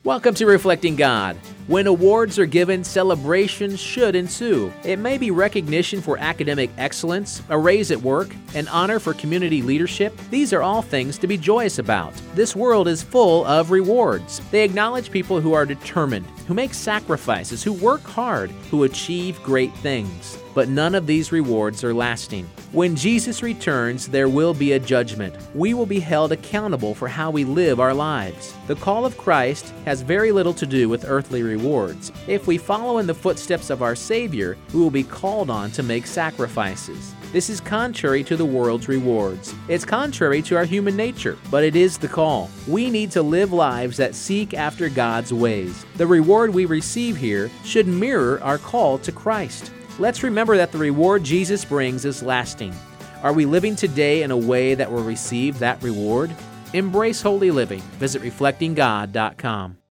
Welcome to Reflecting God. When awards are given, celebrations should ensue. It may be recognition for academic excellence, a raise at work, an honor for community leadership. These are all things to be joyous about. This world is full of rewards. They acknowledge people who are determined, who make sacrifices, who work hard, who achieve great things. But none of these rewards are lasting. When Jesus returns, there will be a judgment. We will be held accountable for how we live our lives. The call of Christ has very little to do with earthly rewards. If we follow in the footsteps of our Savior, we will be called on to make sacrifices. This is contrary to the world's rewards. It's contrary to our human nature, but it is the call. We need to live lives that seek after God's ways. The reward we receive here should mirror our call to Christ. Let's remember that the reward Jesus brings is lasting. Are we living today in a way that will receive that reward? Embrace holy living. Visit reflectinggod.com.